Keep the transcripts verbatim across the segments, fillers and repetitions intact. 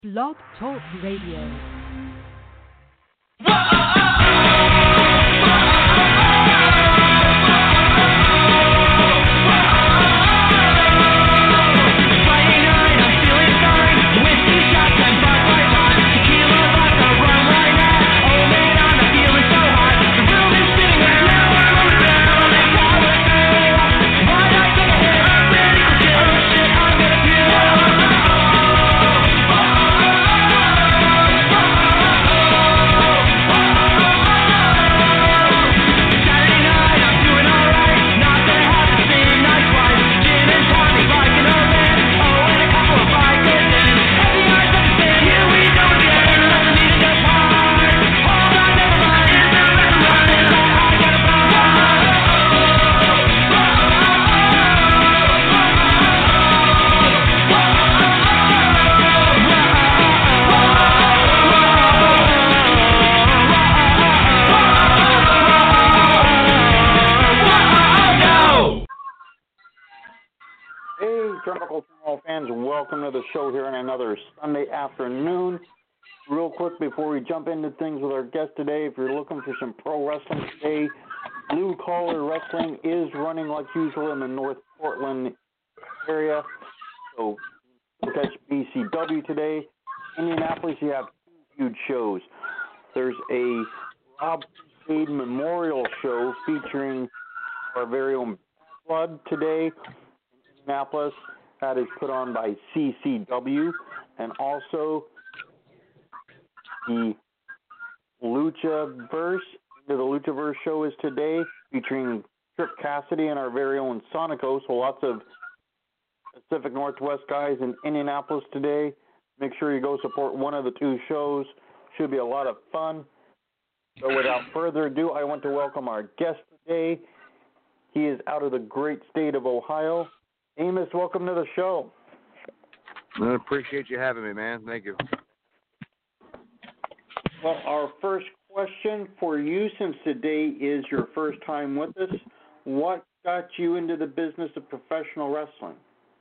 Blog Talk Radio. Welcome to the show here on another Sunday afternoon. Real quick before we jump into things with our guest today, if you're looking for some pro wrestling today, Blue Collar Wrestling is running like usual in the North Portland area. So catch B C W today. Indianapolis, you have two huge shows. There's a Rob Spade Memorial Show featuring our very own Blood today in Indianapolis. That is put on by C C W, and also the Luchaverse. The Luchaverse show is today, featuring Trip Cassidy and our very own Sonico. So lots of Pacific Northwest guys in Indianapolis today. Make sure you go support one of the two shows. Should be a lot of fun. So without further ado, I want to welcome our guest today. He is out of the great state of Ohio. Amos, welcome to the show. I appreciate you having me, man. Thank you. Well, our first question for you, since today is your first time with us, what got you into the business of professional wrestling?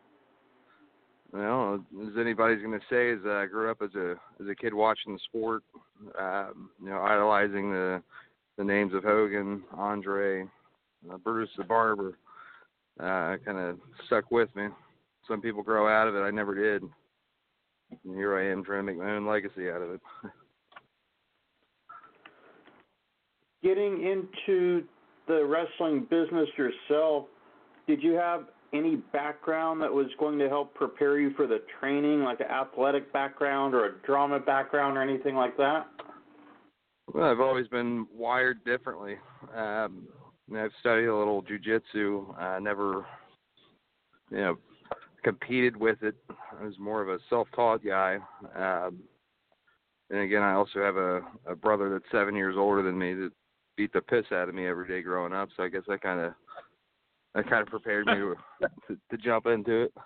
Well, as anybody's going to say, is uh, I grew up as a as a kid watching the sport, um, you know, idolizing the the names of Hogan, Andre, uh, Brutus the Barber. Uh, kind of stuck with me. Some people grow out of it. I never did. And here I am trying to make my own legacy out of it. Getting into the wrestling business yourself, did you have any background that was going to help prepare you for the training, like an athletic background or a drama background or anything like that? Well, I've always been wired differently. Um, I've studied a little jiu-jitsu. I never, you know, competed with it. I was more of a self-taught guy. Um, and again, I also have a, a brother that's seven years older than me that beat the piss out of me every day growing up. So I guess that kind of that kind of prepared me to, to, to jump into it.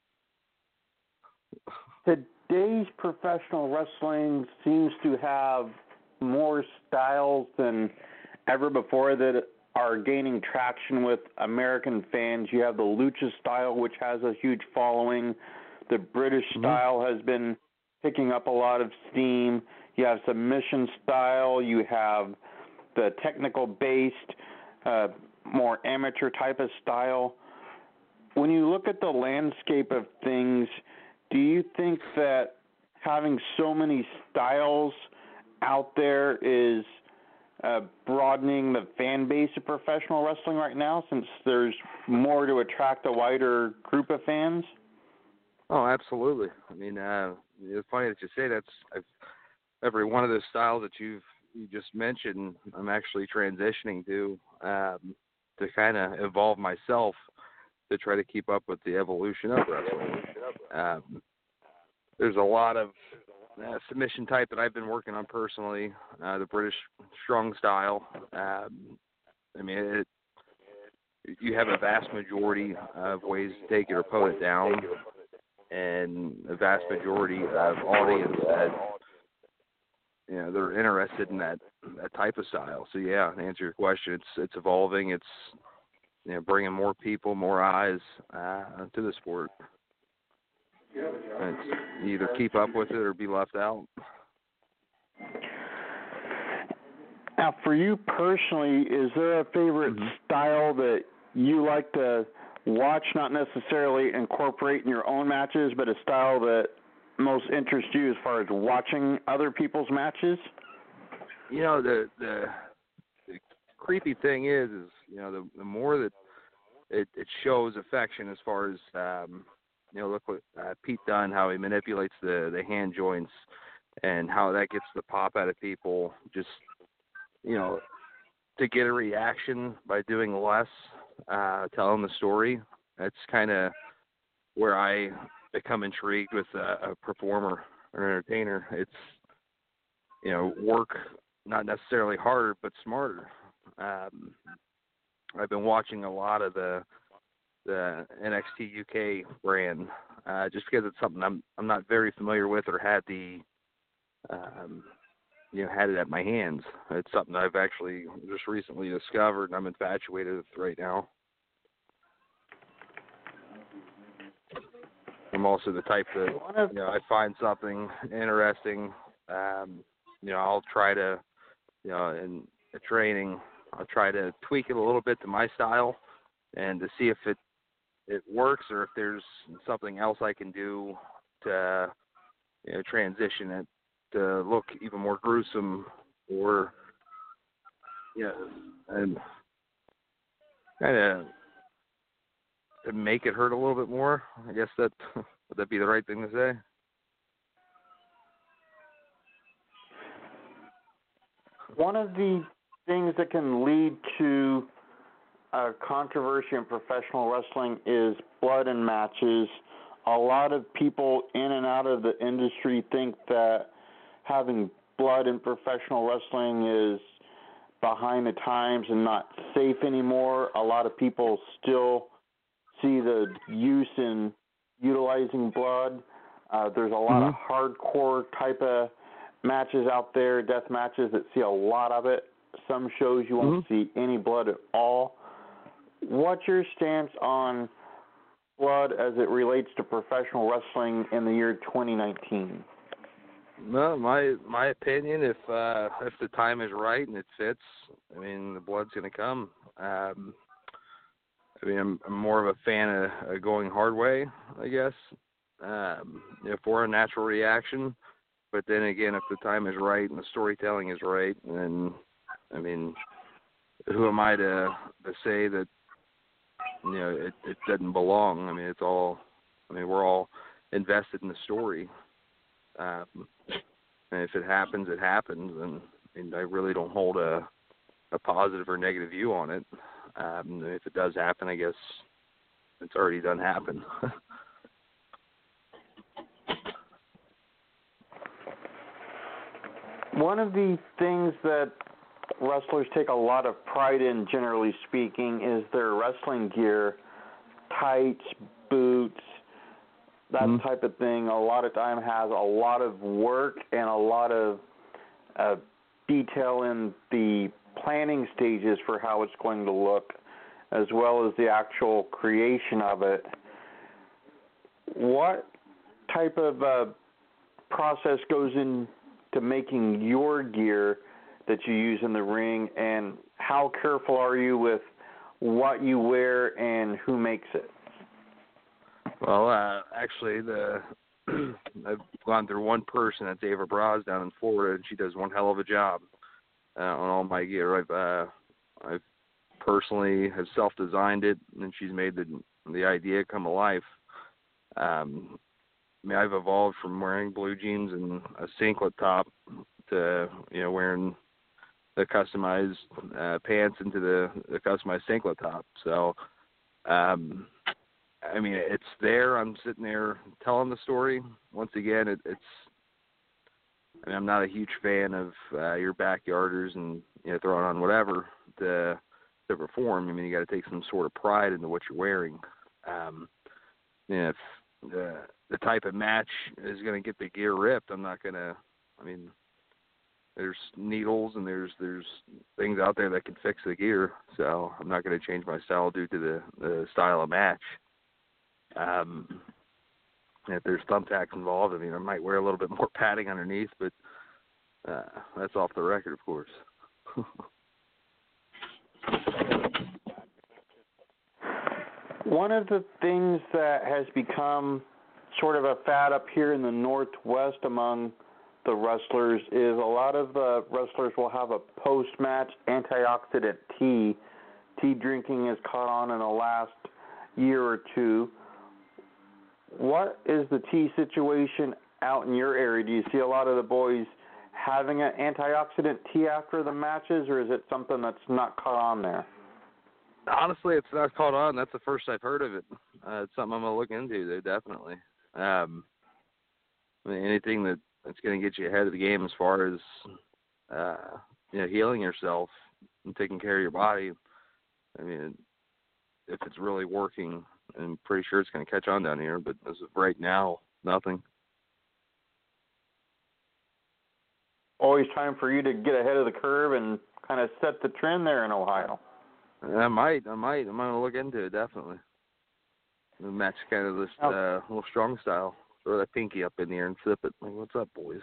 Today's professional wrestling seems to have more styles than ever before that are gaining traction with American fans. You have the Lucha style, which has a huge following. The British mm-hmm. style has been picking up a lot of steam. You have submission style. You have the technical-based, uh, more amateur type of style. When you look at the landscape of things, do you think that having so many styles out there is Uh, broadening the fan base of professional wrestling right now, since there's more to attract a wider group of fans? Oh, absolutely. I mean, uh, it's funny that you say that's I've, every one of those styles that you've you just mentioned. I'm actually transitioning to um, to kind of evolve myself to try to keep up with the evolution of wrestling. Um, there's a lot of Uh, submission type that I've been working on personally, uh, the British strong style. Um, I mean, it, you have a vast majority of ways to take your opponent down, and a vast majority of audience that, you know, they're interested in that, that type of style. So yeah, to answer your question, it's it's evolving. It's, you know, bringing more people, more eyes uh, to the sport. It's either keep up with it or be left out. Now, for you personally, is there a favorite mm-hmm. style that you like to watch, not necessarily incorporate in your own matches, but a style that most interests you as far as watching other people's matches? You know, the the, the creepy thing is, is you know, the, the more that it, it shows affection as far as, um, you know, look what uh, Pete Dunne, how he manipulates the, the hand joints and how that gets the pop out of people, just, you know, to get a reaction by doing less, uh, telling the story. That's kind of where I become intrigued with a, a performer or an entertainer. It's, you know, work not necessarily harder, but smarter. Um, I've been watching a lot of the the N X T U K brand, uh, just because it's something I'm I'm not very familiar with or had the um, you know had it at my hands. It's something I've actually just recently discovered, and I'm infatuated with right now. I'm also the type that, you know, I find something interesting, um, you know, I'll try to, you know, in a training, I'll try to tweak it a little bit to my style and to see if it, it works or if there's something else I can do to, you know, transition it to look even more gruesome or, you know, and kind of to make it hurt a little bit more. I guess that would that be the right thing to say? One of the things that can lead to a controversy in professional wrestling is blood in matches. A lot of people in and out of the industry think that having blood in professional wrestling is behind the times and not safe anymore. A lot of people still see the use in utilizing blood. Uh, there's a lot mm-hmm. of hardcore type of matches out there, death matches that see a lot of it. Some shows you won't mm-hmm. see any blood at all. What's your stance on blood as it relates to professional wrestling in the year twenty nineteen? No, my my opinion, if uh, if the time is right and it fits, I mean, the blood's going to come. Um, I mean, I'm, I'm more of a fan of, of going hard way, I guess, um, you know, for a natural reaction. But then again, if the time is right and the storytelling is right, then, I mean, who am I to, to say that, you know, it, it doesn't belong? I mean, it's all, I mean, we're all invested in the story. Um, and if it happens, it happens. And, and I really don't hold a, a positive or negative view on it. Um, if it does happen, I guess it's already done happen. One of the things that wrestlers take a lot of pride in, generally speaking, is their wrestling gear, tights, boots, that mm-hmm. type of thing. A lot of time has a lot of work and a lot of uh, detail in the planning stages for how it's going to look, as well as the actual creation of it. What type of uh, process goes into making your gear that you use in the ring, and how careful are you with what you wear and who makes it? Well, uh, actually, the I've gone through one person, that's Ava Braz down in Florida, and she does one hell of a job uh, on all my gear. I've uh, I've personally have self-designed it, and she's made the the idea come alive. Um, I mean, I've evolved from wearing blue jeans and a singlet top to, you know, wearing the customized uh, pants into the, the customized singlet top. So, um, I mean, it's there. I'm sitting there telling the story. Once again, it, it's, I mean, I'm not a huge fan of uh, your backyarders and, you know, throwing on whatever to, to perform. I mean, you got to take some sort of pride into what you're wearing. Um, you know, if the, the type of match is going to get the gear ripped, I'm not going to, I mean, there's needles and there's there's things out there that can fix the gear, so I'm not going to change my style due to the, the style of match. Um, if there's thumbtacks involved, I mean, I might wear a little bit more padding underneath, but uh, that's off the record, of course. One of the things that has become sort of a fad up here in the Northwest among the wrestlers is a lot of the wrestlers will have a post-match antioxidant tea. Tea drinking has caught on in the last year or two. What is the tea situation out in your area? Do you see a lot of the boys having an antioxidant tea after the matches, or is it something that's not caught on there? Honestly, it's not caught on. That's the first I've heard of it. Uh, it's something I'm going to look into, though, definitely. Um, I mean, anything that, that's going to get you ahead of the game as far as uh, you know, healing yourself and taking care of your body. I mean, if it's really working, I'm pretty sure it's going to catch on down here. But as of right now, nothing. Always time for you to get ahead of the curve and kind of set the trend there in Ohio. I might, I might. I'm going to look into it, definitely. The match kind of this uh, little strong style. Throw that pinky up in the air and flip it. Like, what's up, boys?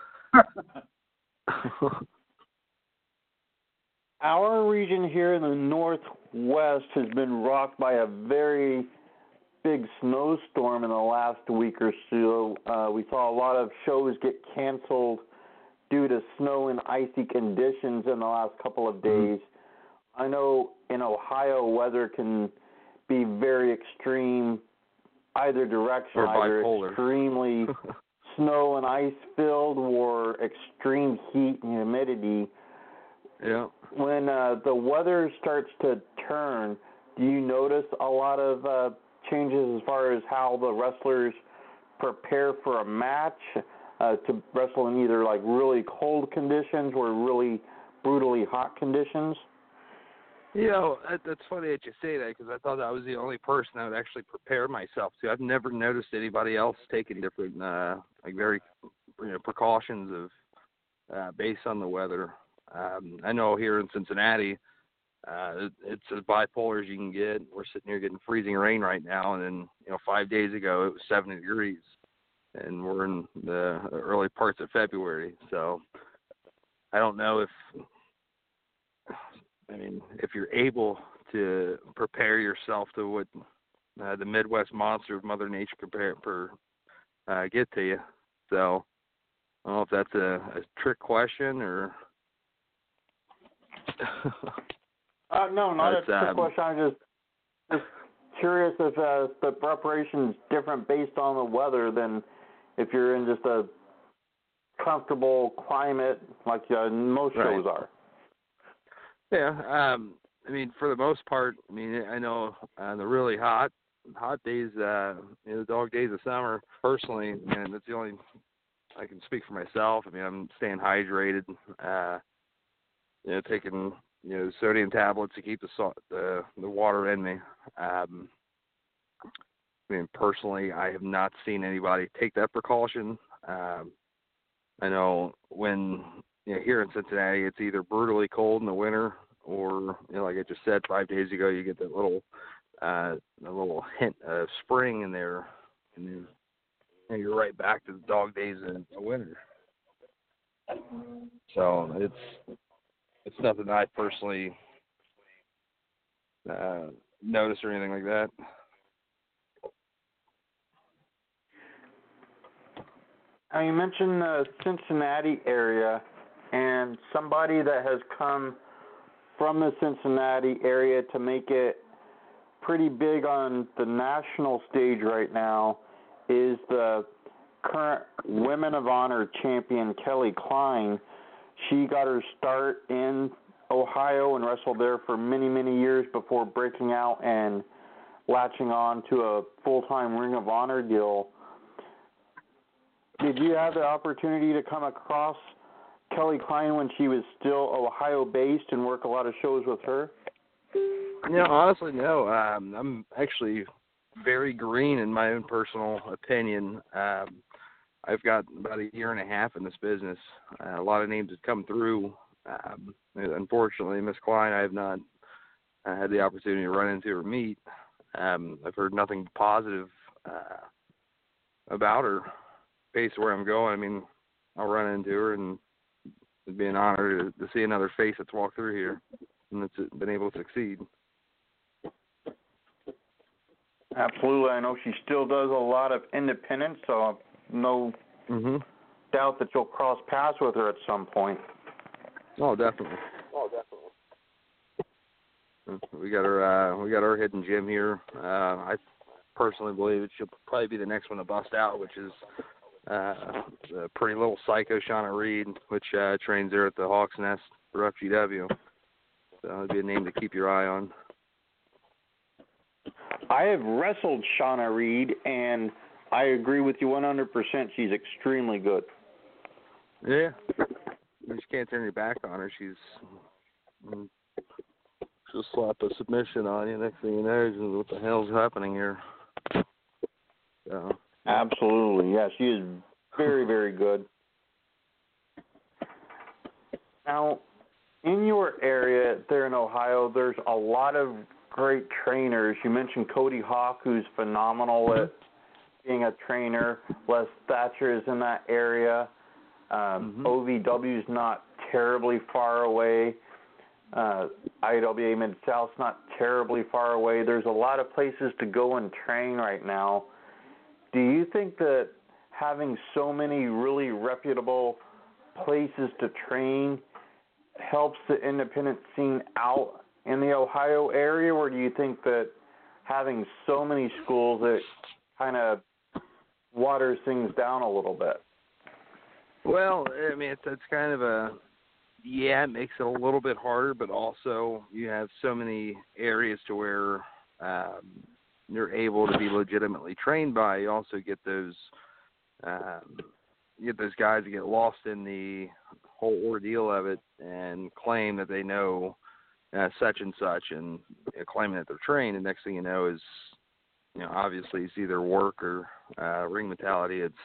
Our region here in the Northwest has been rocked by a very big snowstorm in the last week or so. Uh, we saw a lot of shows get canceled due to snow and icy conditions in the last couple of days. Mm-hmm. I know in Ohio, weather can be very extreme either direction, or either bipolar. Extremely snow and ice filled or extreme heat and humidity. Yeah. When uh, the weather starts to turn, do you notice a lot of uh, changes as far as how the wrestlers prepare for a match uh, to wrestle in either like really cold conditions or really brutally hot conditions? You know, that's funny that you say that because I thought I was the only person that would actually prepare myself to. I've never noticed anybody else taking different, uh, like very, you know, precautions of uh, based on the weather. Um, I know here in Cincinnati, uh, it's as bipolar as you can get. We're sitting here getting freezing rain right now, and then you know, five days ago it was seventy degrees, and we're in the early parts of February. So I don't know if. I mean, if you're able to prepare yourself to what uh, the Midwest monster of Mother Nature prepare per uh, get to you, so I don't know if that's a, a trick question or. uh, no, not but, a trick um, question. I'm just just curious if uh, the preparation is different based on the weather than if you're in just a comfortable climate like uh, most right. shows are. Yeah, um, I mean, for the most part, I mean, I know uh, the really hot, hot days, uh, you know, the dog days of summer, personally, and that's the only, I can speak for myself. I mean, I'm staying hydrated, uh, you know, taking, you know, sodium tablets to keep the salt, the, the water in me. Um, I mean, personally, I have not seen anybody take that precaution. Um, I know when, you know, here in Cincinnati, it's either brutally cold in the winter or, you know, like I just said, five days ago, you get that little, uh, a little hint of spring in there, and then you know, you're right back to the dog days in the winter. So it's it's nothing that I personally uh, notice or anything like that. Now, you mentioned the Cincinnati area, and somebody that has come from the Cincinnati area to make it pretty big on the national stage right now is the current Women of Honor champion, Kelly Klein. She got her start in Ohio and wrestled there for many, many years before breaking out and latching on to a full-time Ring of Honor deal. Did you have the opportunity to come across Kelly Klein when she was still Ohio-based and work a lot of shows with her? No, honestly, no. Um, I'm actually very green in my own personal opinion. Um, I've got about a year and a half in this business. Uh, a lot of names have come through. Um, unfortunately, Miss Klein, I have not uh, had the opportunity to run into or meet. Um, I've heard nothing positive uh, about her, face where I'm going. I mean, I'll run into her, and it'd be an honor to, to see another face that's walked through here and that's been able to succeed. Absolutely. I know she still does a lot of independence, so no mm-hmm. doubt that you'll cross paths with her at some point. Oh, definitely. Oh, definitely. We got our uh, we got our hidden gem here. Uh, I personally believe it she'll probably be the next one to bust out, which is uh, the pretty little psycho Shauna Reed, which uh, trains there at the Hawks Nest for F G W. So it'd be a name to keep your eye on. I have wrestled Shauna Reed, and I agree with you one hundred percent. She's extremely good. Yeah. You just can't turn your back on her. She's she'll slap a submission on you. Next thing you know, what the hell's happening here? So. Absolutely, yeah. She is very, very good. Now, in your area there in Ohio, there's a lot of great trainers. You mentioned Cody Hawk, who's phenomenal at being a trainer. Les Thatcher is in that area. Um, mm-hmm. O V W is not terribly far away. Uh, I W A Mid-South's not terribly far away. There's a lot of places to go and train right now. Do you think that having so many really reputable places to train helps the independent scene out in the Ohio area, or do you think that having so many schools, it kind of waters things down a little bit? Well, I mean, it's, it's kind of a, yeah, it makes it a little bit harder, but also you have so many areas to where um, you're able to be legitimately trained by. You also get those, um, you get those guys that get lost in the whole ordeal of it and claim that they know Uh, such and such, and you know, claiming that they're trained, and next thing you know is, you know, obviously it's either work or uh, ring mentality. It's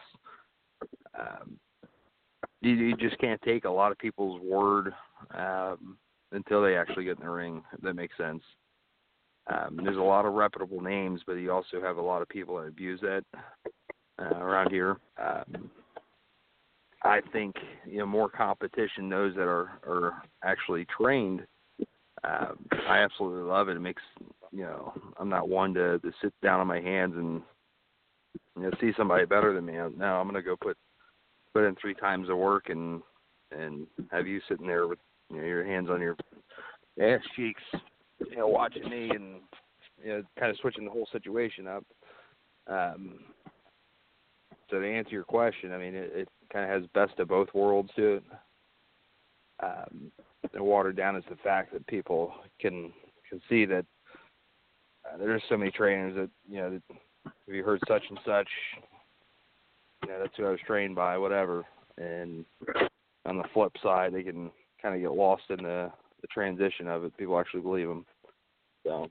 um, you, you just can't take a lot of people's word um, until they actually get in the ring, if that makes sense. Um, there's a lot of reputable names, but you also have a lot of people that abuse that uh, around here. Um, I think, you know, more competition, those that are, are actually trained. Uh, I absolutely love it. It makes, you know, I'm not one to, to sit down on my hands and, you know, see somebody better than me. No, I'm going to go put put in three times the work and and have you sitting there with, you know, your hands on your ass cheeks, you know, watching me and, you know, kind of switching the whole situation up. Um, so to answer your question, I mean, it, it kind of has best of both worlds to it. Um, and watered down is the fact that people can can see that uh, there's so many trainers that, you know, that if you heard such and such, you know, that's who I was trained by, whatever. And on the flip side, they can kind of get lost in the, the transition of it. People actually believe them. So.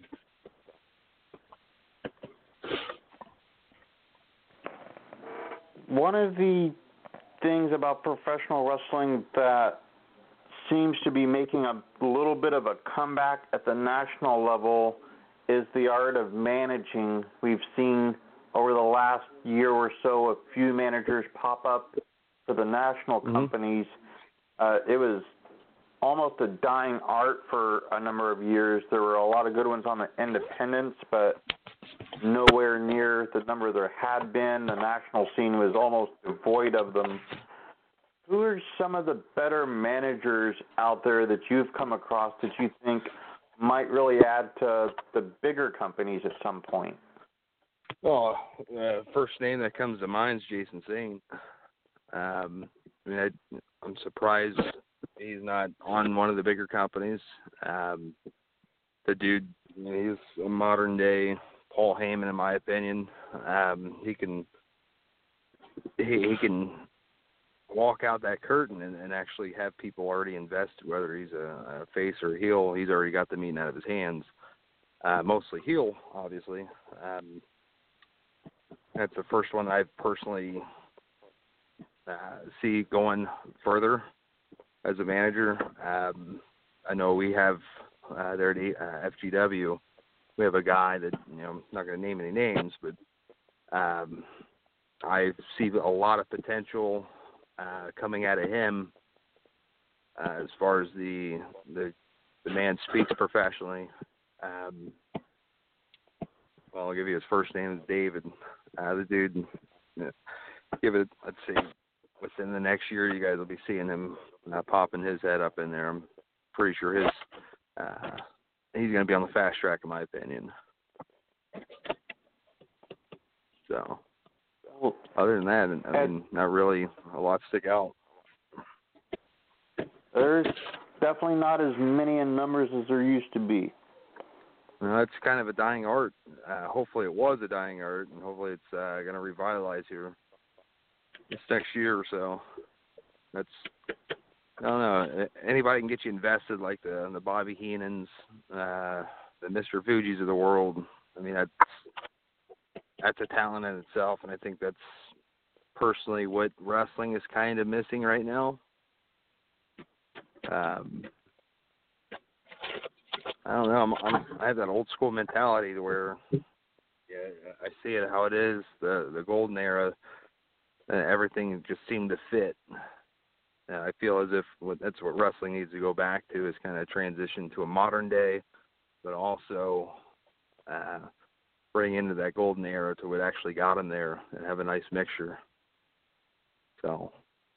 One of the things about professional wrestling that seems to be making a little bit of a comeback at the national level is the art of managing. We've seen over the last year or so a few managers pop up for the national mm-hmm. companies. Uh, it was almost a dying art for a number of years. There were a lot of good ones on the independents, but nowhere near the number there had been. The national scene was almost devoid of them. Who are some of the better managers out there that you've come across that you think might really add to the bigger companies at some point? Well, uh, first name that comes to mind is Jason Singh. Um, I mean, I, I'm surprised he's not on one of the bigger companies. Um, the dude, you know, he's a modern day Paul Heyman, in my opinion. Um, he can he, he can walk out that curtain and, and actually have people already invested, whether he's a, a face or a heel. He's already got the meeting out of his hands. Uh, mostly heel, obviously. Um, that's the first one I've personally uh, see going further as a manager. Um, I know we have uh, there at uh, F G W, we have a guy that, you know, I'm not going to name any names, but um, I see a lot of potential uh, coming out of him uh, as far as the, the the man speaks professionally. Um, well, I'll give you his first name is David. Uh, the dude, you know, give it, let's see, within the next year, you guys will be seeing him uh, popping his head up in there. I'm pretty sure his uh, he's going to be on the fast track, in my opinion. So, other than that, I mean, not really a lot stick out. There's definitely not as many in numbers as there used to be. Well, it's kind of a dying art. Uh, hopefully it was a dying art, and hopefully it's uh, going to revitalize here this next year or so. That's, I don't know, anybody can get you invested like the the Bobby Heenans, uh, the Mister Fuji's of the world. I mean, that's, that's a talent in itself, and I think that's personally what wrestling is kind of missing right now. Um, I don't know. I'm, I'm, I have that old school mentality to where, yeah, I see it how it is. The the golden era, uh, everything just seemed to fit. Uh, I feel as if what, that's what wrestling needs to go back to, is kind of transition to a modern day, but also uh, bring into that golden era to what actually got them there and have a nice mixture. So.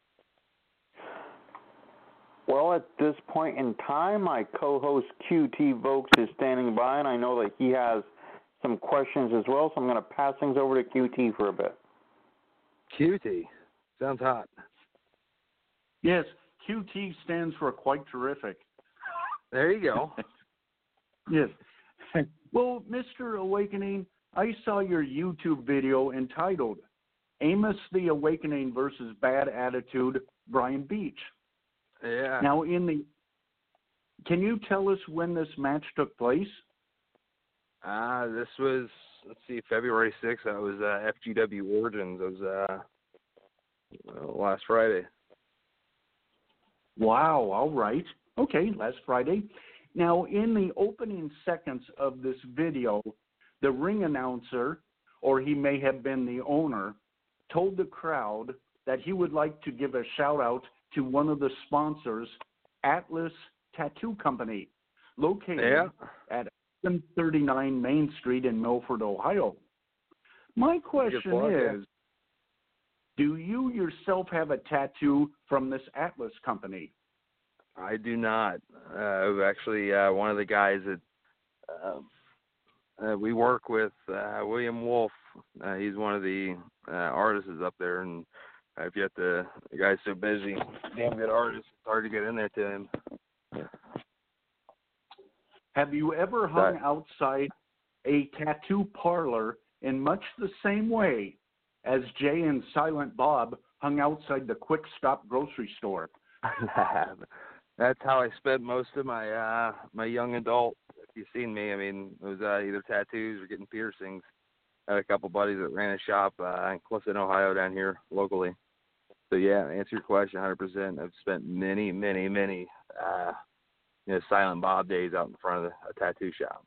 Well, at this point in time, my co-host Q T Vokes is standing by, and I know that he has some questions as well, so I'm going to pass things over to Q T for a bit. Q T. Sounds hot. Yes, Q T stands for quite terrific. There you go. Yes. Well, Mister Awakening, I saw your YouTube video entitled Amos the Awakening versus Bad Attitude, Brian Beach. Yeah. Now, in the, can you tell us when this match took place? Uh, this was, let's see, February sixth. That was uh, F G W Origins. It was uh, uh, last Friday. Wow, all right. Okay, last Friday. Now, in the opening seconds of this video, the ring announcer, or he may have been the owner, told the crowd that he would like to give a shout-out to one of the sponsors, Atlas Tattoo Company, located yeah. at seven thirty-nine Main Street in Milford, Ohio. My question plug, is, yeah. do you yourself have a tattoo from this Atlas company? I do not. Uh, actually, uh, one of the guys that uh, uh, we work with, uh, William Wolf, uh, he's one of the uh, artists up there, and I've yet to, the guy's so busy, damn good artist, it's hard to get in there to him. Have you ever hung That, outside a tattoo parlor in much the same way as Jay and Silent Bob hung outside the Quick Stop grocery store? That's how I spent most of my uh, my young adult. If you've seen me, I mean, it was uh, either tattoos or getting piercings. I had a couple buddies that ran a shop uh, in Clifton, Ohio, down here locally. So yeah, to answer your question, one hundred percent. I've spent many, many, many, uh, you know, Silent Bob days out in front of the, a tattoo shop.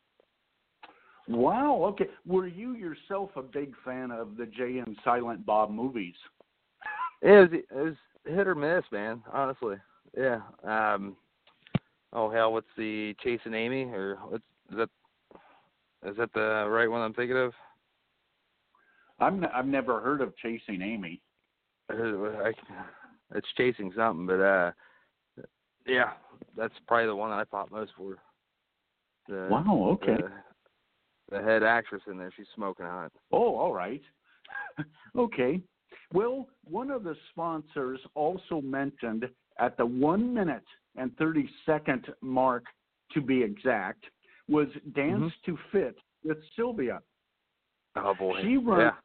Wow. Okay. Were you yourself a big fan of the Jay and Silent Bob movies? It was, it was hit or miss, man. Honestly, yeah. Um, oh hell, what's the Chasing Amy, or what's is that? Is that the right one I'm thinking of? I'm n- I've never heard of Chasing Amy. I, it's Chasing something, but uh, yeah, that's probably the one that I fought most for. The, Wow. Okay. The, the head actress in there, she's smoking hot. Oh, all right. Okay. Well, one of the sponsors also mentioned at the one minute and thirty second mark, to be exact, was Dance mm-hmm. to Fit with Sylvia. Oh boy. She runs. Yeah.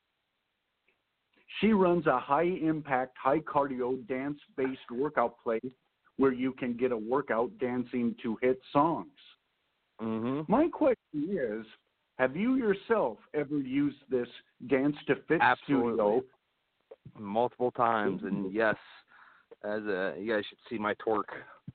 She runs a high-impact, high-cardio, dance-based workout place where you can get a workout dancing to hit songs. Mm-hmm. My question is, have you yourself ever used this Dance to Fit Absolutely. studio? Multiple times, and yes, as a, you guys should see my torque.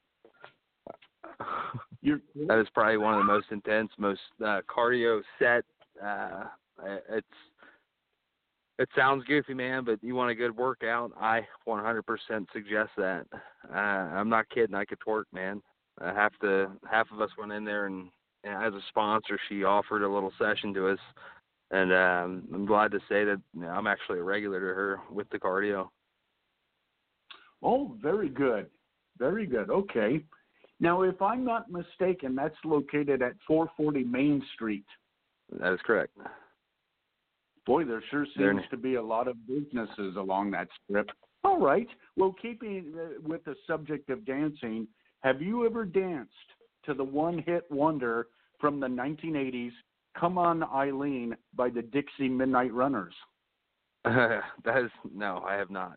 You're, that is probably one of the most intense, most uh, cardio set. Uh, it's it sounds goofy, man, but you want a good workout, I one hundred percent suggest that. Uh, I'm not kidding. I could twerk, man. Uh, half the half of us went in there, and, and as a sponsor, she offered a little session to us, and um, I'm glad to say that you know, I'm actually a regular to her with the cardio. Oh, very good. Very good. Okay. Now, if I'm not mistaken, that's located at four forty Main Street. That is correct. Boy, there sure seems to be a lot of businesses along that strip. All right. Well, keeping uh, with the subject of dancing, have you ever danced to the one-hit wonder from the nineteen eighties, Come On Eileen by the Dixie Midnight Runners? Uh, that is, no, I have not.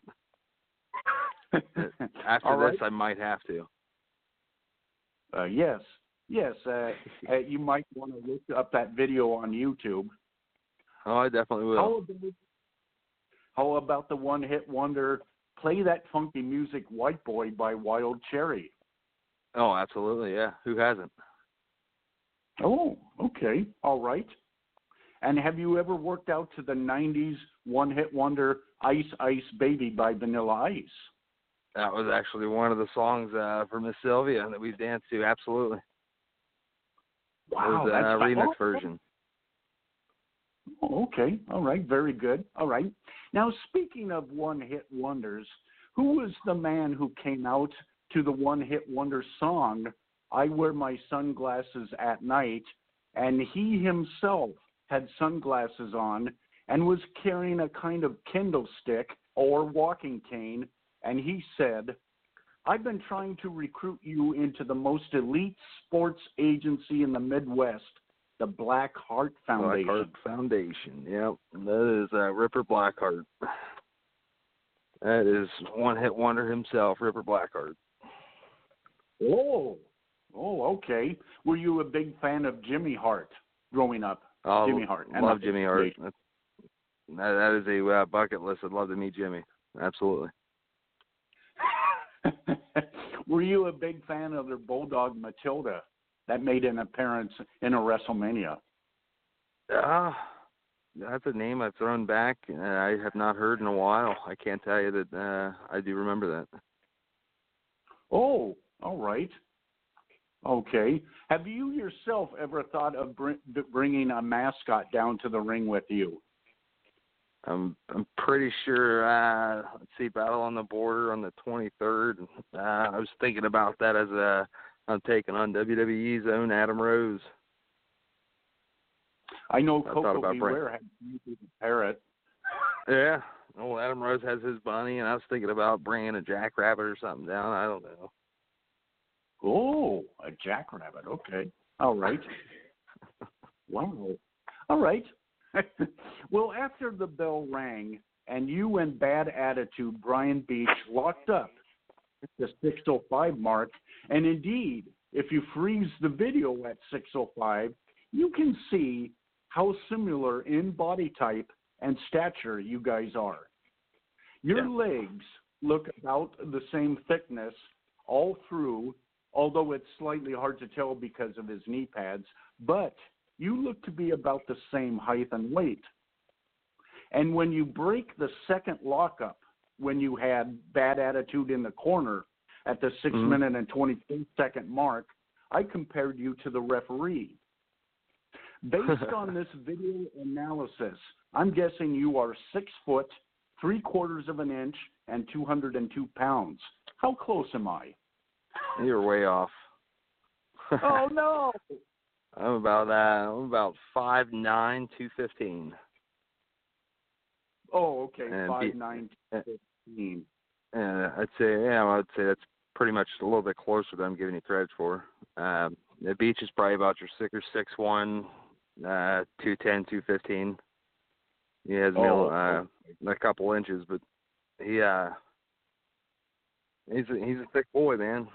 After All this, right. I might have to. Uh, yes. Yes. Uh, uh, you might want to look up that video on YouTube. Oh, I definitely will. How about, how about the one-hit wonder, Play That Funky Music, White Boy by Wild Cherry? Oh, absolutely, yeah. Who hasn't? Oh, okay. All right. And have you ever worked out to the nineties one-hit wonder, Ice Ice Baby by Vanilla Ice? That was actually one of the songs uh, for Miss Sylvia that we danced to, absolutely. Wow, it was a that's uh, remix oh, version. Oh, okay. All right. Very good. All right. Now, speaking of one-hit wonders, who was the man who came out to the one-hit wonder song, I Wear My Sunglasses at Night, and he himself had sunglasses on and was carrying a kind of Kindle stick or walking cane, and he said, I've been trying to recruit you into the most elite sports agency in the Midwest, the Black Heart Foundation. Black Heart Foundation, yep. That is uh, Ripper Blackheart. That is one-hit wonder himself, Ripper Blackheart. Oh, oh, okay. Were you a big fan of Jimmy Hart growing up? Oh, Jimmy Hart. I love Jimmy Hart. That's, that, that is a uh, bucket list. I'd love to meet Jimmy. Absolutely. Were you a big fan of their bulldog Matilda that made an appearance in a WrestleMania? Ah, uh, that's a name I've thrown back. Uh, I have not heard in a while. I can't tell you that uh, I do remember that. Oh, all right. Okay. Have you yourself ever thought of br- bringing a mascot down to the ring with you? I'm I'm pretty sure. Uh, let's see, Battle on the Border on the twenty-third. Uh, I was thinking about that as a I'm taking on W W E's own Adam Rose. I know I Coco about Beware bring... had a parrot. Yeah. Well, Adam Rose has his bunny, and I was thinking about bringing a jackrabbit or something down. I don't know. Oh, a jackrabbit. Okay. All right. Wow. All right. Well, after the bell rang and you and Bad Attitude Brian Beach locked up at the six oh five mark, and indeed, if you freeze the video at six oh five, you can see how similar in body type and stature you guys are. Your yeah. legs look about the same thickness all through, although it's slightly hard to tell because of his knee pads, but you look to be about the same height and weight. And when you break the second lockup, when you had Bad Attitude in the corner at the six mm-hmm. minute and twenty-two second mark, I compared you to the referee. Based on this video analysis, I'm guessing you are six foot, three quarters of an inch, and two hundred two pounds. How close am I? You're way off. Oh, no. I'm about uh, I'm about five nine, two fifteen. Oh, okay, and five be, nine, two fifteen. Uh, I'd say, yeah, I'd say that's pretty much a little bit closer than I'm giving you credit for. Um, the Beach is probably about your six or six one, uh, two ten, two fifteen. He has me oh, uh, a couple inches, but he uh, he's a, he's a thick boy, man.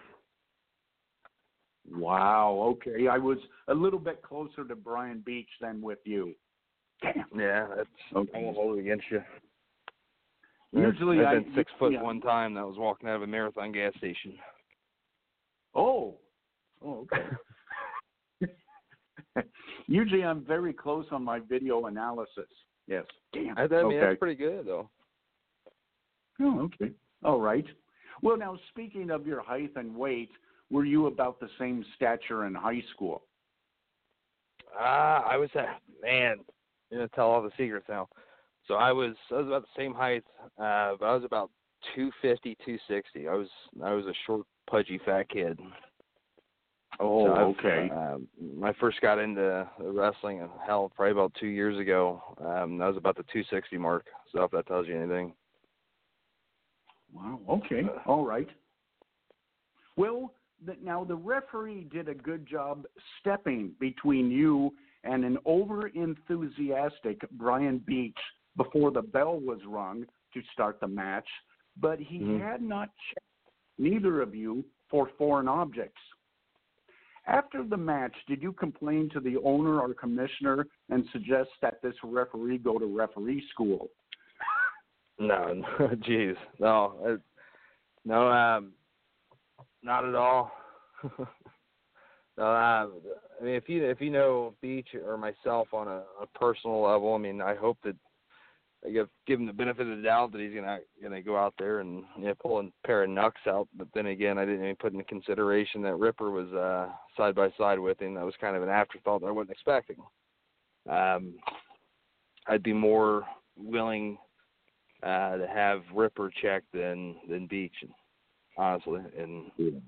Wow. Okay, I was a little bit closer to Brian Beach than with you. Damn. Yeah, that's okay. I won't hold it against you. Usually, I've I been six foot yeah. one time. That was walking out of a Marathon gas station. Oh. Oh, okay. Usually, I'm very close on my video analysis. Yes. Damn. I, I mean, okay. that's pretty good, though. Oh, okay. All right. Well, now, speaking of your height and weight, were you about the same stature in high school? Ah, I was at, man, I'm going to tell all the secrets now. So I was I was about the same height, uh, but I was about two fifty, two sixty. I was I was a short, pudgy, fat kid. Oh, so okay. Uh, I first got into wrestling, hell, probably about two years ago. Um, that was about the two sixty mark, so if that tells you anything. Wow, okay. All right. Well, the, now the referee did a good job stepping between you and an over-enthusiastic Brian Beach before the bell was rung to start the match, but he mm-hmm. had not checked neither of you for foreign objects. After the match, did you complain to the owner or commissioner and suggest that this referee go to referee school? No, no, geez, no, it, no, um, not at all. no, uh, I mean, if you if you know Beach or myself on a, a personal level, I mean, I hope that I give give him the benefit of the doubt that he's gonna gonna go out there and you know, pull a pair of knucks out. But then again, I didn't even put into consideration that Ripper was uh, side by side with him. That was kind of an afterthought that I wasn't expecting. Um, I'd be more willing uh, to have Ripper check than than Beach, honestly. And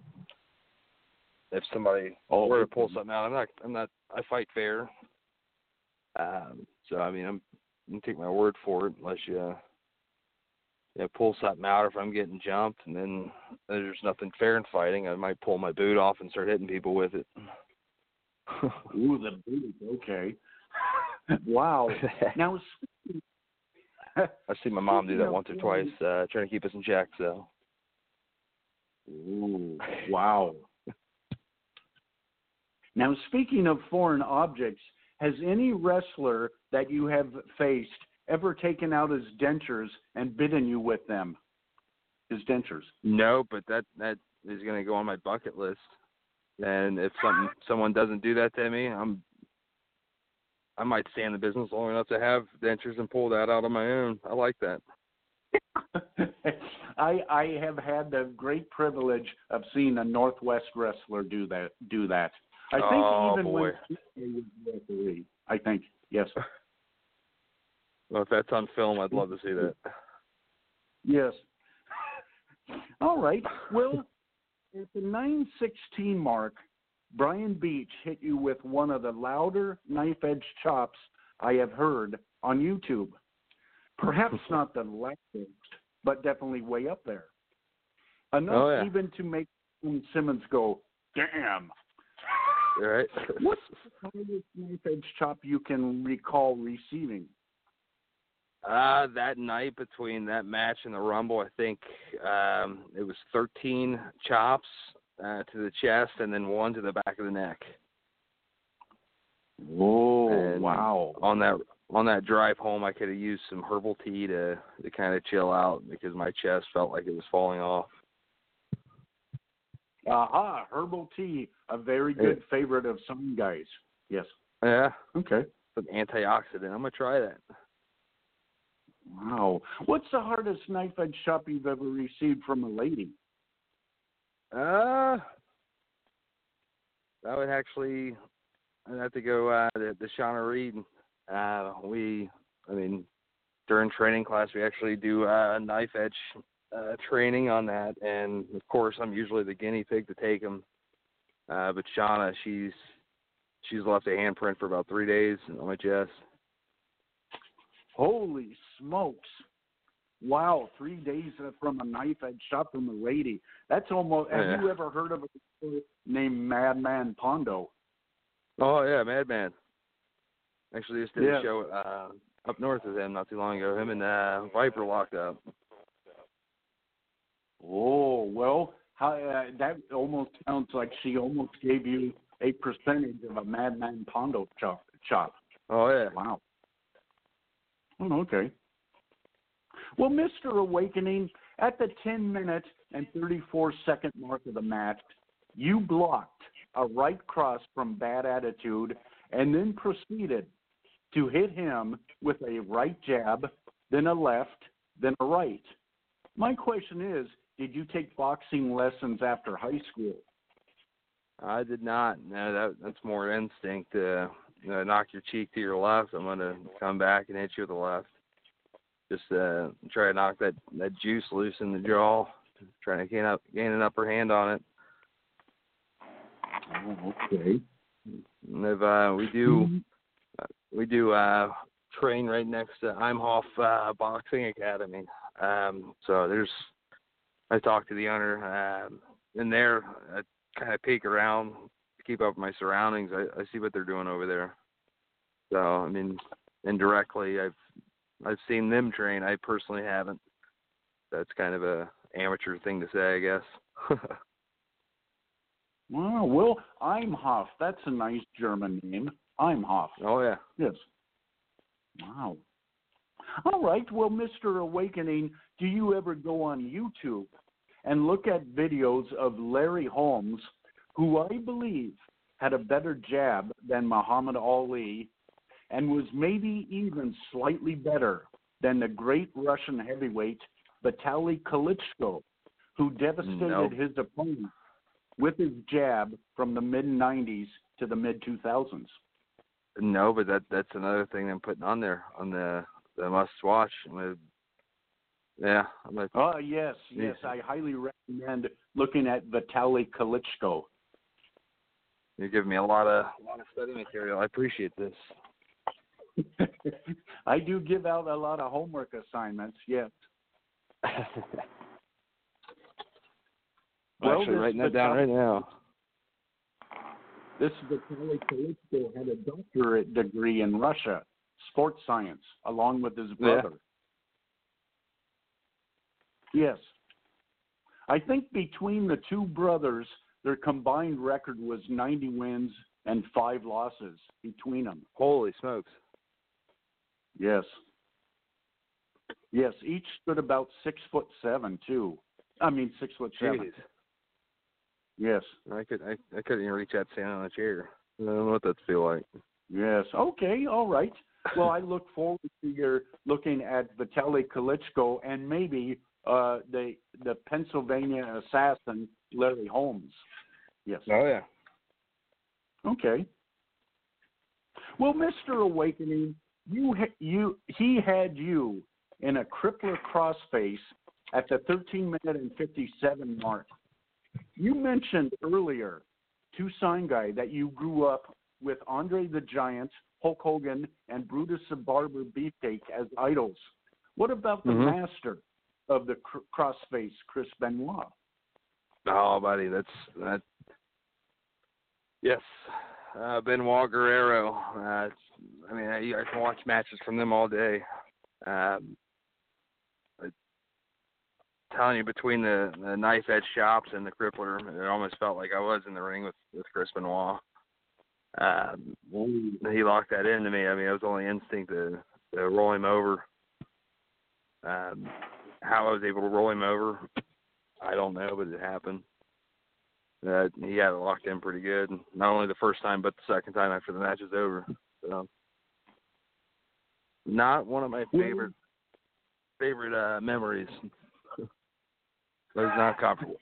if somebody oh, were to pull something out, I'm not I'm not I fight fair. Um, so I mean I'm. You can take my word for it unless you, uh, you pull something out, or if I'm getting jumped and then there's nothing fair in fighting, I might pull my boot off and start hitting people with it. Ooh, the boot. Okay. Wow. Now, I've seen my mom do that once or twice, uh, trying to keep us in check. So. Ooh, wow. Now, speaking of foreign objects, has any wrestler that you have faced ever taken out his dentures and bitten you with them? His dentures? No, but that that is going to go on my bucket list. And if something someone doesn't do that to me, I'm I might stay in the business long enough to have dentures and pull that out on my own. I like that. I I have had the great privilege of seeing a Northwest wrestler do that. Do that. I think oh, even boy. when he was referee, I think, yes. Well, if that's on film, I'd love to see that. Yes. All right. Well, at the nine sixteen mark, Brian Beach hit you with one of the louder knife-edge chops I have heard on YouTube. Perhaps not the loudest, but definitely way up there. Enough oh, yeah. even to make Simmons go, damn. All right. What's the highest knife-edge chop you can recall receiving? Uh, that night between that match and the Rumble, I think um, it was thirteen chops uh, to the chest and then one to the back of the neck. Whoa! And wow! On that on that drive home, I could have used some herbal tea to to kind of chill out because my chest felt like it was falling off. Aha, herbal tea, a very good yeah. favorite of some guys. Yes. Yeah. Okay. Some antioxidant. I'm going to try that. Wow. What's the hardest knife-edge chop you've ever received from a lady? Uh, I would actually, I'd have to go uh, to, to Shauna Reed. Uh, we, I mean, during training class, we actually do uh, knife-edge Uh, training on that, and of course I'm usually the guinea pig to take them. Uh, but Shauna, she's she's left a handprint for about three days on my chest. Holy smokes! Wow, three days from a knife edge shot from a lady. That's almost. Have yeah. you ever heard of a person named Madman Pondo? Oh yeah, Madman. Actually, just did yeah. a show uh, up north with him not too long ago. Him and uh, Viper locked up. Oh, well, how, uh, that almost sounds like she almost gave you a percentage of a Madman Pondo chop. chop. Oh, yeah. Wow. Oh, okay. Well, Mister Awakening, at the ten-minute and thirty-four second mark of the match, you blocked a right cross from Bad Attitude and then proceeded to hit him with a right jab, then a left, then a right. My question is, did you take boxing lessons after high school? I did not. No, that that's more instinct. Uh, you know, knock your cheek to your left. I'm gonna come back and hit you with the left. Just uh, try to knock that, that juice loose in the jaw. Trying to gain up gain an upper hand on it. Oh, okay. And if, uh, we do uh, we do uh, train right next to Imhoff uh, Boxing Academy. Um, so there's I talked to the owner um, in there. I kind of peek around to keep up with my surroundings. I, I see what they're doing over there. So I mean, indirectly, I've I've seen them train. I personally haven't. That's kind of a amateur thing to say, I guess. Wow, well, Imhoff, that's a nice German name. Imhoff. Oh, yeah. Yes. Wow. All right, well, Mister Awakening, do you ever go on YouTube and look at videos of Larry Holmes, who I believe had a better jab than Muhammad Ali and was maybe even slightly better than the great Russian heavyweight Vitaly Klitschko, who devastated Nope. his opponent with his jab from the mid nineties to the mid two thousands. No, but that that's another thing I'm putting on there on the the must watch. I'm gonna, yeah, I'm gonna, Oh yes, yes, Yeah. I highly recommend looking at Vitaly Klitschko. you're giving me a lot of a lot of study material. I appreciate this. I do give out a lot of homework assignments. Yes. I'm Well, actually this writing that down right now. This Vitaly Klitschko had a doctorate degree in Russia, sports science, along with his brother. Yeah. Yes. I think between the two brothers, their combined record was ninety wins and five losses between them. Holy smokes! Yes. Yes, each stood about six foot seven, too. I mean, six foot seven. Jeez. Yes. I could I, I couldn't even reach out standing on a chair. I don't know what that feel like. Yes. Okay. All right. Well, I look forward to your looking at Vitaly Klitschko and maybe uh, the the Pennsylvania assassin Larry Holmes. Yes. Oh yeah. Okay. Well, Mister Awakening, you ha- you he had you in a crippler crossface at the thirteen minute and fifty-seven mark. You mentioned earlier, Tucson guy, that you grew up with Andre the Giant, Hulk Hogan, and Brutus the Barber Beefcake as idols. What about the Mhm. master of the cr- crossface, Chris Benoit? Oh, buddy, that's that. Yes, uh, Benoit Guerrero. Uh, it's, I mean, I, I can watch matches from them all day. Um, I'm telling you, between the, the knife edge chops and the crippler, it almost felt like I was in the ring with, with Chris Benoit. Um, he locked that into me. I mean, it was only instinct to, to roll him over. Um, how I was able to roll him over, I don't know, but it happened. Uh, he had it locked in pretty good. Not only the first time, but the second time after the match was over. So, not one of my favorite favorite uh, memories. But it's not comfortable.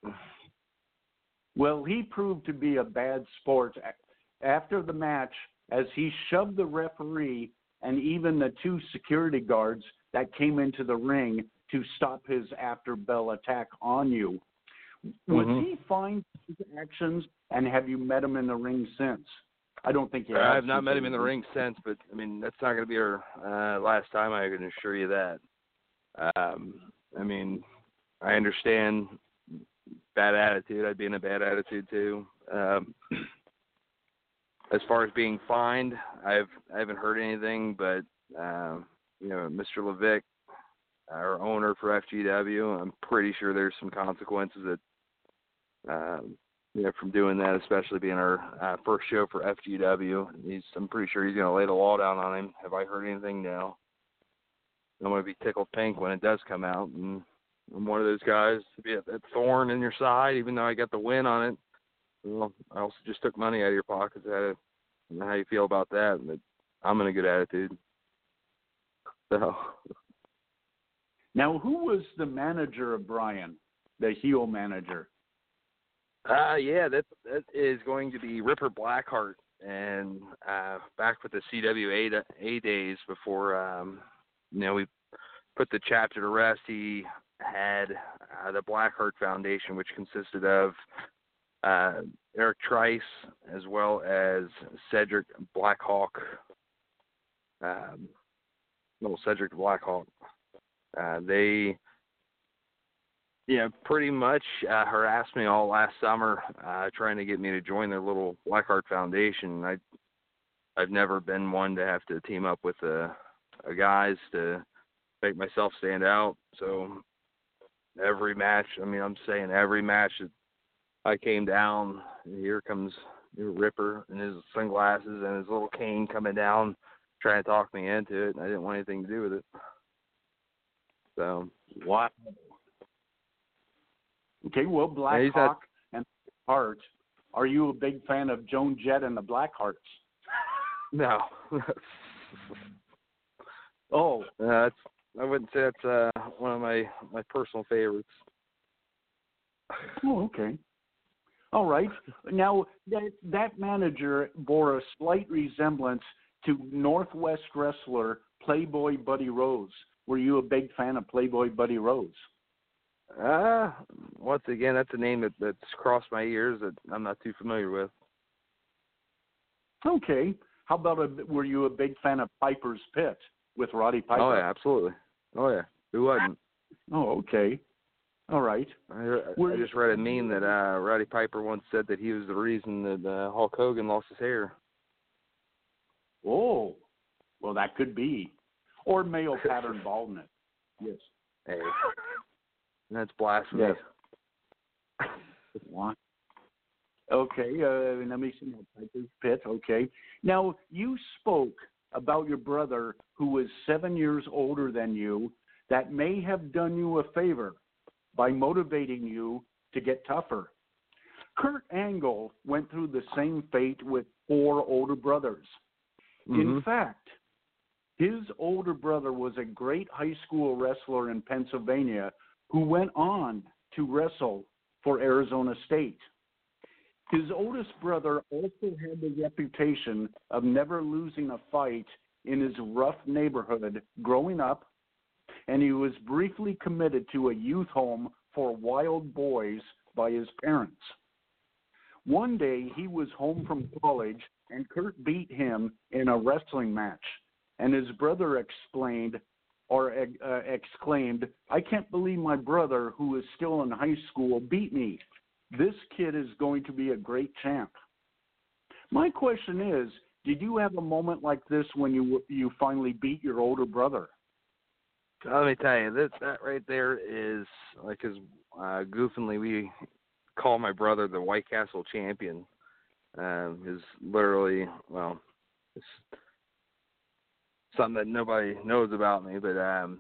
Well, he proved to be a bad sport after the match as he shoved the referee and even the two security guards that came into the ring to stop his after bell attack on you. Was Mhm. he fined for his actions, and have you met him in the ring since? I don't think you have. I have not met him in the ring since, but I mean that's not going to be our uh, last time. I can assure you that. Um, I mean, I understand bad attitude. I'd be in a bad attitude too. Um, as far as being fined, I've I haven't heard anything, but uh, you know, Mister Levick, our owner for F G W, I'm pretty sure there's some consequences that. Um, you know, from doing that, especially being our uh, first show for F G W. He's, I'm pretty sure he's going to lay the law down on him. Have I heard anything? No. I'm going to be tickled pink when it does come out. And I'm one of those guys to be a, a thorn in your side, even though I got the win on it. Well, I also just took money out of your pockets. I don't know how you feel about that. But I'm in a good attitude. So. Now, who was the manager of Brian, the heel manager? Uh, yeah, that that is going to be Ripper Blackheart, and uh, back with the C W A, A days before, um, you know, we put the chapter to rest. He had uh, the Blackheart Foundation, which consisted of uh, Eric Trice as well as Cedric Blackhawk, um, little Cedric Blackhawk. Uh, they, you know, pretty much uh, harassed me all last summer, uh, trying to get me to join their little Blackheart Foundation. I, I've never been one to have to team up with a, a guys to make myself stand out. So every match, I mean, I'm saying every match that I came down, here comes Ripper in his sunglasses and his little cane coming down, trying to talk me into it, and I didn't want anything to do with it. So, wow. Okay, well, Blackhawk and Heart. Are you a big fan of Joan Jett and the Blackhearts? No. oh, uh, that's, I wouldn't say that's uh, one of my, my personal favorites. Oh, okay. All right. Now, that, that manager bore a slight resemblance to Northwest wrestler Playboy Buddy Rose. Were you a big fan of Playboy Buddy Rose? Uh, once again, that's a name that, that's crossed my ears that I'm not too familiar with. Okay. How about, a, were you a big fan of Piper's Pit with Roddy Piper? Oh, yeah, absolutely. Oh, yeah. Who wasn't? Oh, okay. All right. I, I just read a meme that uh, Roddy Piper once said that he was the reason that uh, Hulk Hogan lost his hair. Oh, well, that could be. Or male pattern baldness. Yes. Hey, that's blasphemy. Yes. What? Okay, uh, let me see. Piper's Pit. Okay. Now, you spoke about your brother who was seven years older than you that may have done you a favor by motivating you to get tougher. Kurt Angle went through the same fate with four older brothers. Mm-hmm. In fact, his older brother was a great high school wrestler in Pennsylvania who went on to wrestle for Arizona State. His oldest brother also had the reputation of never losing a fight in his rough neighborhood growing up, and he was briefly committed to a youth home for wild boys by his parents. One day, he was home from college, and Kurt beat him in a wrestling match, and his brother explained, or uh, exclaimed, "I can't believe my brother, who is still in high school, beat me. This kid is going to be a great champ." My question is, did you have a moment like this when you you finally beat your older brother? Let me tell you, that that right there is, like, as uh, goofingly we call my brother the White Castle champion. Um, is literally, well, it's something that nobody knows about me, but um,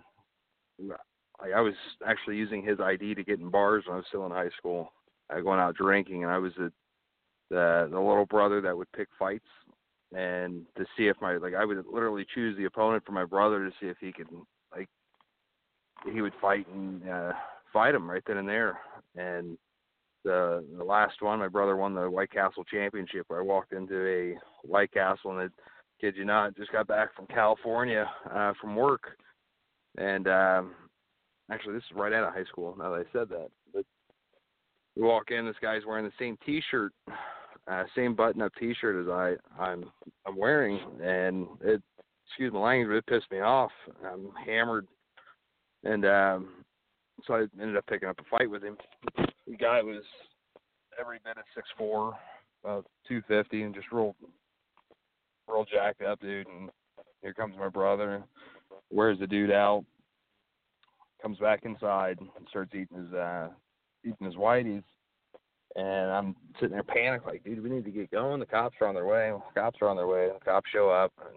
I, I was actually using his I D to get in bars when I was still in high school. I going out drinking, and I was the, the the little brother that would pick fights, and to see if my like I would literally choose the opponent for my brother to see if he could like he would fight and uh, fight him right then and there. And the the last one, my brother won the White Castle championship. I walked into a White Castle, and it, kid you not, just got back from California uh, from work, and um, actually this is right out of high school. Now that I said that, but we walk in, this guy's wearing the same T-shirt, uh, same button-up T-shirt as I, I'm I'm wearing, and it, excuse my language, but it pissed me off. I'm hammered, and um, so I ended up picking up a fight with him. The guy was every bit of six foot four, about two fifty, and just real, real jacked up, dude. And here comes my brother, wears the dude out, comes back inside, and starts eating his uh, eating his Whiteys, and I'm sitting there panicked, like, dude, we need to get going. The cops are on their way. The cops are on their way. The cops show up, and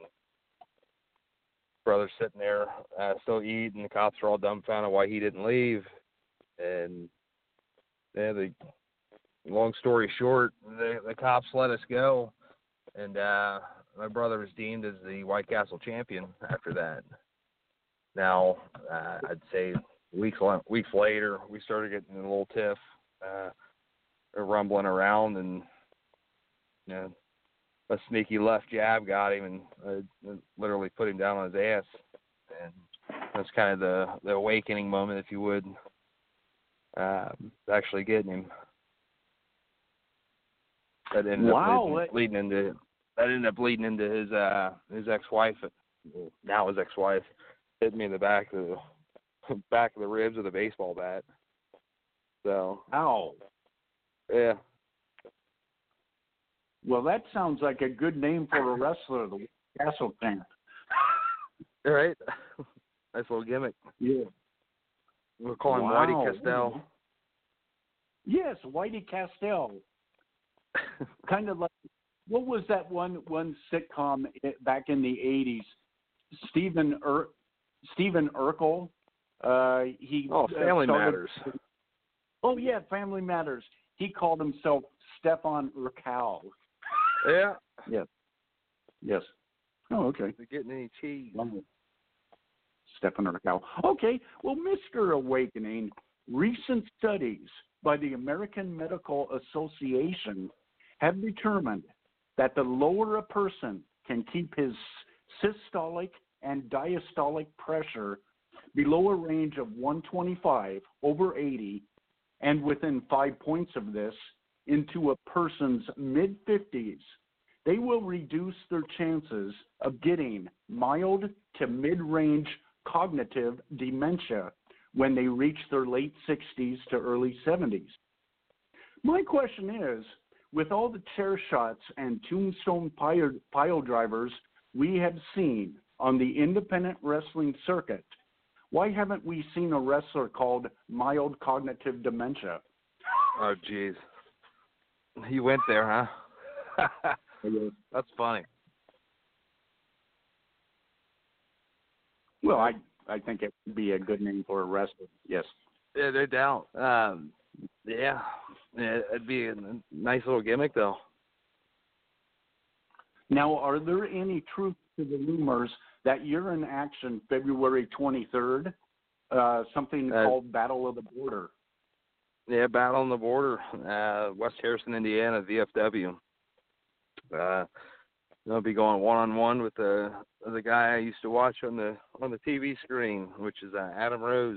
brother's sitting there uh, still eating. The cops are all dumbfounded why he didn't leave, and yeah, the long story short, the, the cops let us go, and uh, my brother was deemed as the White Castle champion after that. Now, uh, I'd say weeks weeks later, we started getting a little tiff, uh, rumbling around, and you know, a sneaky left jab got him and uh, literally put him down on his ass. And that's kind of the, the awakening moment, if you would, uh, actually getting him. That ended wow, up leading, leading into that ended up leading into his uh, his ex-wife, now his ex-wife, hit me in the back of the back of the ribs with a baseball bat. So, ow. Yeah. Well, that sounds like a good name for a wrestler, the Castle Camp. All right. Nice little gimmick. Yeah. We'll call him wow. Whitey Castell. Yes, Whitey Castell. Kind of like, what was that one one sitcom back in the eighties? Stephen Ur- Stephen Urkel. Uh, he oh, Family uh, started, Matters. Oh yeah, Family Matters. He called himself Stefan Urkel. Yeah. Yes. Yes. Oh, okay. Is it getting any cheese? Stefan Urkel. Okay. Well, Mister Awakening, recent studies by the American Medical Association have determined that the lower a person can keep his systolic and diastolic pressure below a range of one twenty-five over eighty and within five points of this into a person's mid-fifties, they will reduce their chances of getting mild to mid-range cognitive dementia when they reach their late sixties to early seventies. My question is, with all the chair shots and tombstone pile, pile drivers we have seen on the independent wrestling circuit, why haven't we seen a wrestler called mild cognitive dementia? Oh, jeez. He went there, huh? That's funny. Well, I I think it would be a good name for a wrestler. Yes. Yeah, no doubt. Um, yeah. yeah, it'd be a nice little gimmick, though. Now, are there any truth to the rumors that you're in action February twenty-third, uh, something uh, called Battle of the Border? Yeah, Battle on the Border, uh, West Harrison, Indiana, V F W. Uh, I'll be going one-on-one with the the guy I used to watch on the on the T V screen, which is uh, Adam Rose.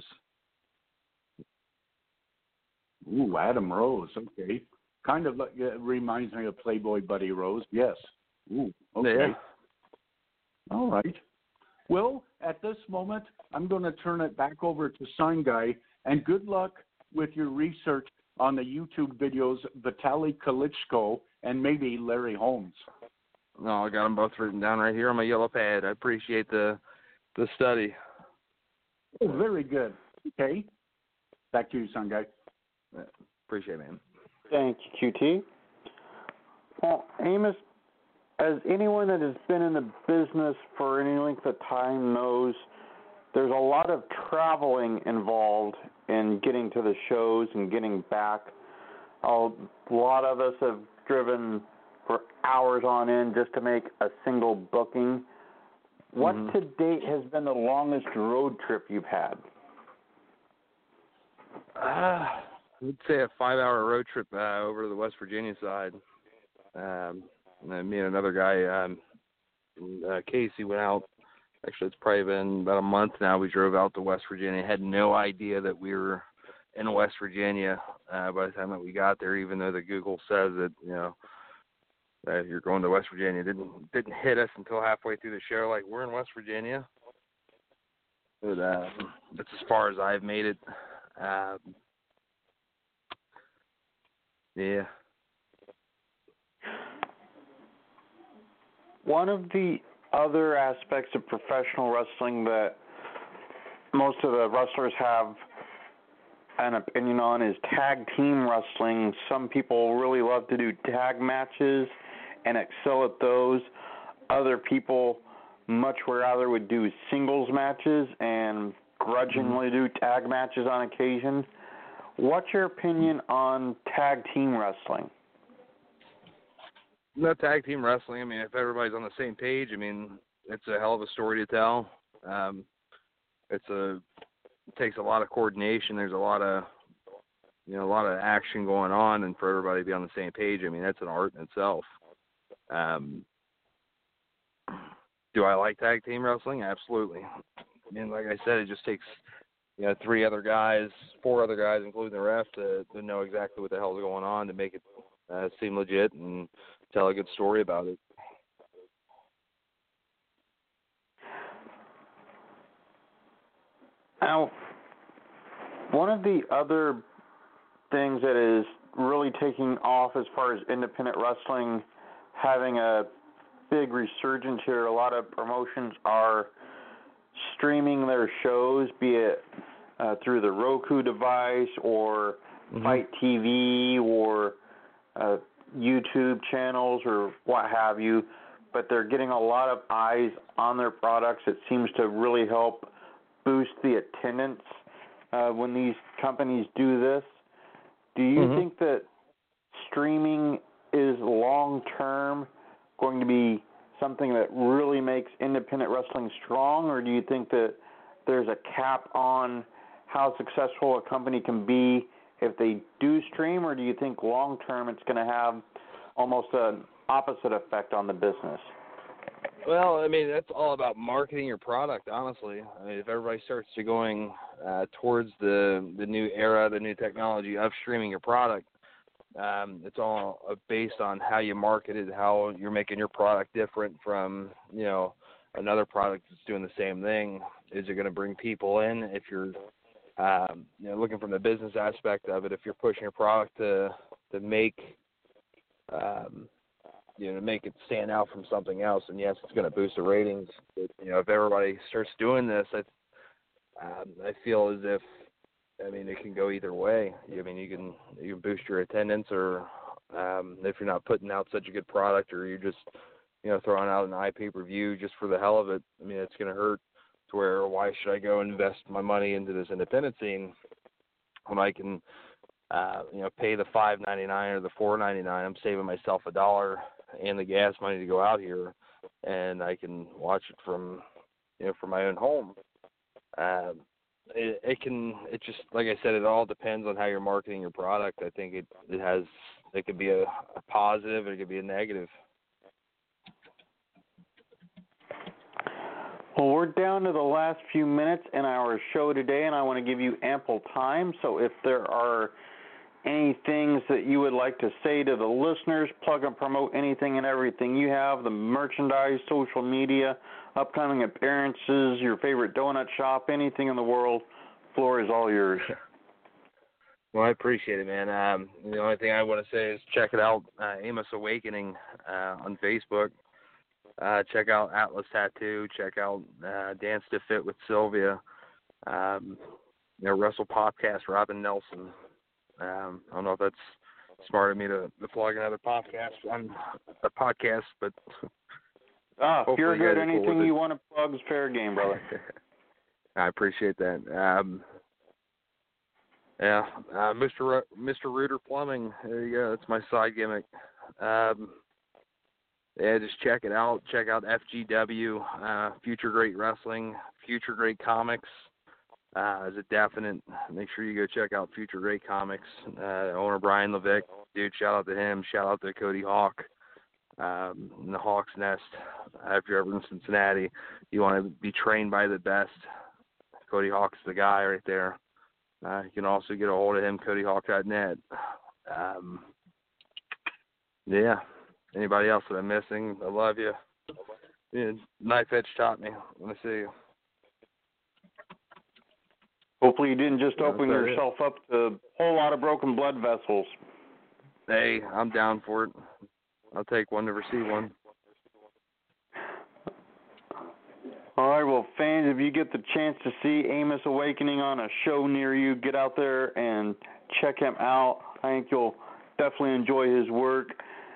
Ooh, Adam Rose. Okay, kind of like, uh, reminds me of Playboy Buddy Rose. Yes. Ooh. Okay. Yeah. All right. Well, at this moment, I'm going to turn it back over to Sign Guy, and good luck with your research on the YouTube videos Vitaly Klitschko and maybe Larry Holmes. No, I got them both written down right here on my yellow pad. I appreciate the the study. Oh, very good. Okay. Back to you, Sign Guy. Yeah, appreciate it, man. Thank you, Q T. Well, Amos, as anyone that has been in the business for any length of time knows, there's a lot of traveling involved in getting to the shows and getting back. A lot of us have driven for hours on end just to make a single booking. What mm-hmm. to date has been the longest road trip you've had? Uh, I'd say a five-hour road trip uh, over to the West Virginia side. Um, and me and another guy, um, uh, Casey, went out. Actually, it's probably been about a month now. We drove out to West Virginia. Had no idea that we were in West Virginia uh, by the time that we got there, even though the Google says that, you know, that you're going to West Virginia. It didn't didn't hit us until halfway through the show. Like, we're in West Virginia. But uh, that's as far as I've made it. Um, yeah. One of the other aspects of professional wrestling that most of the wrestlers have an opinion on is tag team wrestling. Some people really love to do tag matches and excel at those. Other people much rather would do singles matches and grudgingly do tag matches on occasion. What's your opinion on tag team wrestling? no tag team wrestling. I mean, if everybody's on the same page, I mean, it's a hell of a story to tell. Um, it's a it takes a lot of coordination. There's a lot of you know a lot of action going on, and for everybody to be on the same page, I mean, that's an art in itself. Um, do I like tag team wrestling? Absolutely. I mean, like I said, it just takes you know three other guys, four other guys, including the ref, to, to know exactly what the hell's going on to make it uh, seem legit and tell a good story about it. Now, one of the other things that is really taking off as far as independent wrestling having a big resurgence here, a lot of promotions are streaming their shows, be it uh, through the Roku device or mm-hmm. Fight T V or uh, YouTube channels or what have you, but they're getting a lot of eyes on their products. It seems to really help boost the attendance uh, when these companies do this. Do you mm-hmm. think that streaming is long-term going to be something that really makes independent wrestling strong, or do you think that there's a cap on how successful a company can be if they do stream, or do you think long-term it's going to have almost an opposite effect on the business? Well, I mean, that's all about marketing your product, honestly. I mean, if everybody starts to going uh, towards the the new era, the new technology of streaming your product, um, it's all based on how you market it, how you're making your product different from, you know, another product that's doing the same thing. Is it going to bring people in? If you're, um, you know, looking from the business aspect of it, if you're pushing your product to to make um, you know, to make it stand out from something else, and yes, it's going to boost the ratings. But, you know, if everybody starts doing this, I, um, I feel as if, I mean, it can go either way. I mean, you can you can boost your attendance, or um, if you're not putting out such a good product, or you're just, you know, throwing out an iPay-per-view just for the hell of it. I mean, it's going to hurt. To where, why should I go invest my money into this independent scene when I can, uh, you know, pay the five ninety-nine or the four ninety-nine? I'm saving myself a dollar and the gas money to go out here, and I can watch it from, you know, from my own home. Um, it, it can, it just, like I said, it all depends on how you're marketing your product. I think it, it has, it could be a, a positive, it could be a negative. Well, we're down to the last few minutes in our show today, and I want to give you ample time. So if there are any things that you would like to say to the listeners, plug and promote anything and everything you have, the merchandise, social media, upcoming appearances, your favorite donut shop, anything in the world, floor is all yours. Well, I appreciate it, man. Um, the only thing I want to say is check it out, uh, Amos Awakening uh, on Facebook. Uh, check out Atlas Tattoo. Check out uh, Dance to Fit with Sylvia. Um, you know, Wrestle Podcast, Robin Nelson. Um, I don't know if that's smart of me to, to plug another podcast on a podcast, but ah, if you're good, anything you want to plug is fair game, brother. I appreciate that. Um, yeah, uh, Mister R- Mister Rooter Plumbing. There you go. That's my side gimmick. Um, yeah, just check it out. Check out F G W, uh, Future Great Wrestling, Future Great Comics. Uh, as a definite, make sure you go check out Future Great Comics. Uh, owner Brian Levick, dude, shout out to him. Shout out to Cody Hawk, um, in the Hawk's Nest. Uh, if you're ever in Cincinnati, you want to be trained by the best. Cody Hawk's the guy right there. Uh, you can also get a hold of him, Cody Hawk dot net. Um, yeah. Anybody else that I'm missing? I love you. Yeah, Knife Edge taught me. Let me see you. Hopefully you didn't just open no, yourself up to a whole lot of broken blood vessels. Hey, I'm down for it. I'll take one to receive one. All right, well, fans, if you get the chance to see Amos Awakening on a show near you, get out there and check him out. I think you'll definitely enjoy his work.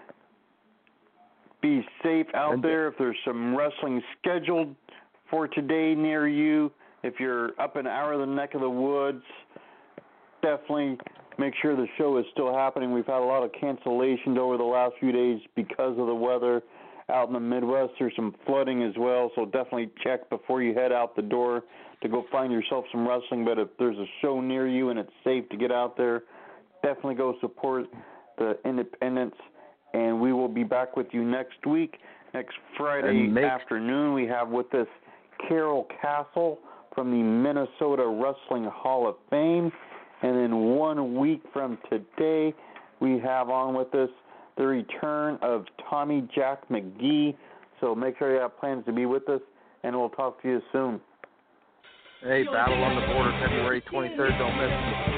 Be safe out and there. If there's some wrestling scheduled for today near you, if you're up an hour of the neck of the woods, definitely make sure the show is still happening. We've had a lot of cancellations over the last few days because of the weather out in the Midwest. There's some flooding as well, so definitely check before you head out the door to go find yourself some wrestling. But if there's a show near you and it's safe to get out there, definitely go support the independents. And we will be back with you next week. Next Friday make- afternoon, we have with us Carol Castle from the Minnesota Wrestling Hall of Fame. And then one week from today, we have on with us the return of Tommy Jack McGee. So make sure you have plans to be with us, and we'll talk to you soon. Hey, Battle on the Border, February twenty-third. Don't miss it.